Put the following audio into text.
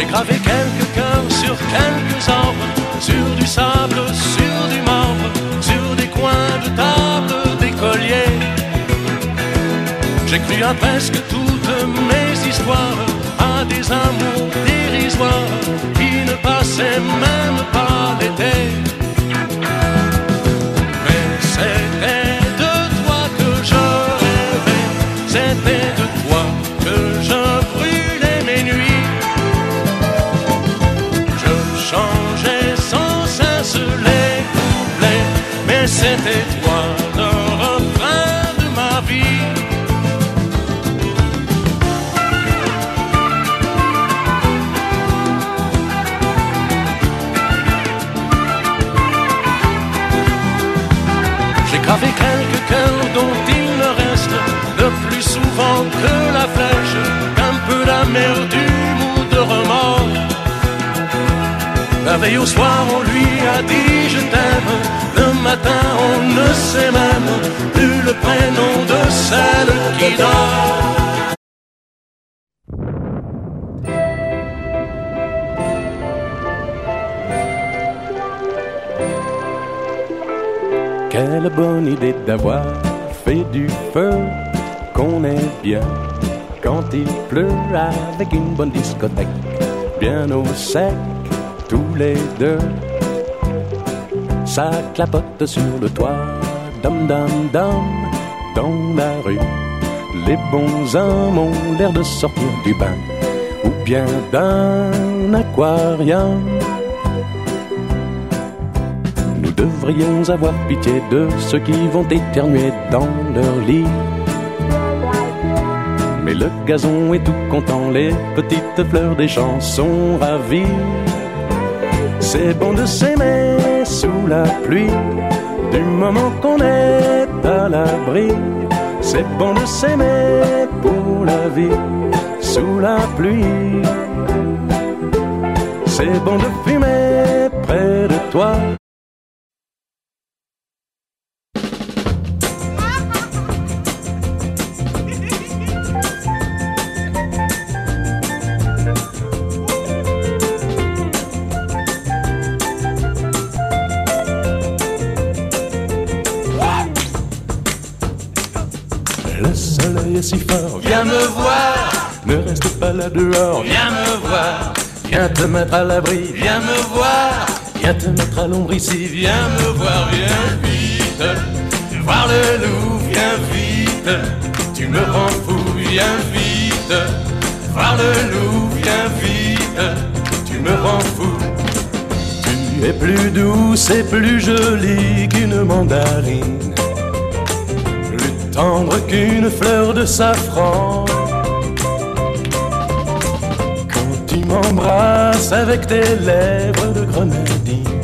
gravé quelques cœurs sur quelques arbres, sur du sable, sur du marbre, sur des coins de table d'écoliers. J'ai cru à presque toutes mes histoires, à des amours dérisoires qui ne passaient même pas l'été. Mais c'était de toi que je rêvais, c'était de toi que je brûlais mes nuits. Je changeais sans cesse les couplets, mais c'était toi le refrain de ma vie. J'ai gravé quelques cœurs dont il ne reste le plus souvent que la flèche d'un peu d'amertume ou de remords. La veille au soir on lui a dit je t'aime, le matin on ne sait même plus le prénom de celle qui dort. Quelle bonne idée d'avoir fait du feu, qu'on est bien quand il pleut, avec une bonne discothèque, bien au sec, tous les deux. Ça clapote sur le toit, dam dam dam, dans la rue. Les bons hommes ont l'air de sortir du bain, ou bien d'un aquarium. Nous devrions avoir pitié de ceux qui vont éternuer dans leur lit. Mais le gazon est tout content, les petites fleurs des champs sont ravies. C'est bon de s'aimer sous la pluie, du moment qu'on est à l'abri. C'est bon de s'aimer pour la vie, sous la pluie. C'est bon de fumer près de toi. Le soleil est si fort, viens me voir. Ne reste pas là dehors, viens me voir. Viens te mettre à l'abri, viens me voir. Viens te mettre à l'ombre ici, viens me voir. Viens vite, voir le loup, viens vite. Tu me rends fou, viens vite. Voir le loup, viens vite. Tu me rends fou. Tu es plus douce et plus jolie qu'une mandarine, tendre qu'une fleur de safran. Quand tu m'embrasses avec tes lèvres de grenadine,